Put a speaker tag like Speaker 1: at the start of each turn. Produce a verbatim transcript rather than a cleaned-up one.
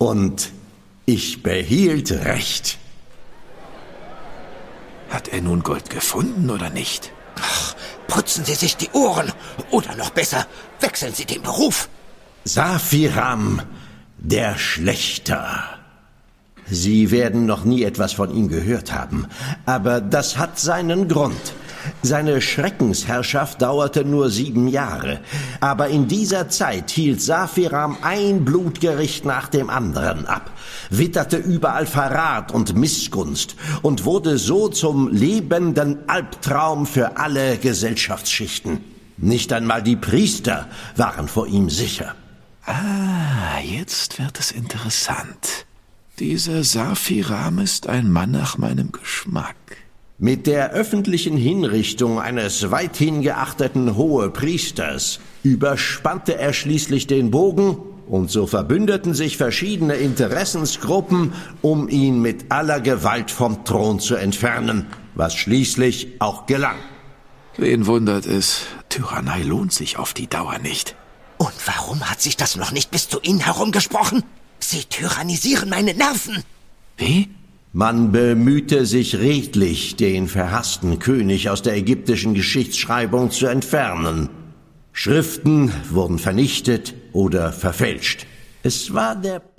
Speaker 1: Und ich behielt recht.
Speaker 2: Hat er nun Gold gefunden oder nicht?
Speaker 3: Ach, putzen Sie sich die Ohren. Oder noch besser, wechseln Sie den Beruf.
Speaker 1: Safiram, der Schlächter. Sie werden noch nie etwas von ihm gehört haben, aber das hat seinen Grund. Seine Schreckensherrschaft dauerte nur sieben Jahre, aber in dieser Zeit hielt Safiram ein Blutgericht nach dem anderen ab, witterte überall Verrat und Missgunst und wurde so zum lebenden Albtraum für alle Gesellschaftsschichten. Nicht einmal die Priester waren vor ihm sicher.
Speaker 2: Ah, jetzt wird es interessant. Dieser Safiram ist ein Mann nach meinem Geschmack.
Speaker 1: Mit der öffentlichen Hinrichtung eines weithin geachteten Hohepriesters überspannte er schließlich den Bogen und so verbündeten sich verschiedene Interessensgruppen, um ihn mit aller Gewalt vom Thron zu entfernen, was schließlich auch gelang.
Speaker 2: Wen wundert es? Tyrannei lohnt sich auf die Dauer nicht.
Speaker 3: Und warum hat sich das noch nicht bis zu Ihnen herumgesprochen? Sie tyrannisieren meine Nerven.
Speaker 2: Wie?
Speaker 1: Man bemühte sich redlich, den verhassten König aus der ägyptischen Geschichtsschreibung zu entfernen. Schriften wurden vernichtet oder verfälscht. Es war der